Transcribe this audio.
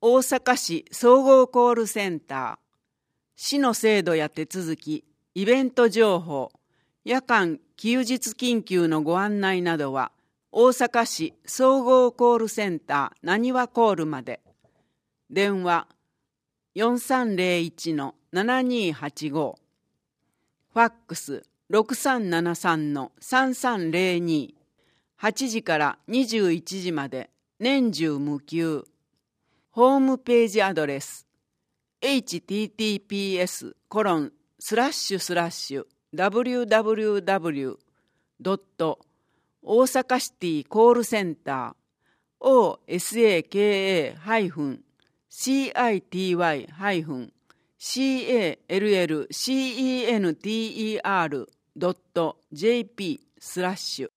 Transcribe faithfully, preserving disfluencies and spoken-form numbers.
大阪市総合コールセンター、市の制度や手続き、イベント情報、夜間・休日緊急のご案内などは、大阪市総合コールセンターなにわコールまで。電話よんさんゼロいちのななにはちご、ファックスろくさんななさんのさんさんゼロに、はちじからにじゅういちじまで年中無休。ホームページアドレス エイチティーティーピーエスコロンスラッシュスラッシュダブリューダブリューダブリュードット大阪シティコールセンター オーエスエーケーエーシーアイティーワイシーエーエルエルシーイーエヌティーイーアールドットジェーピースラッシュ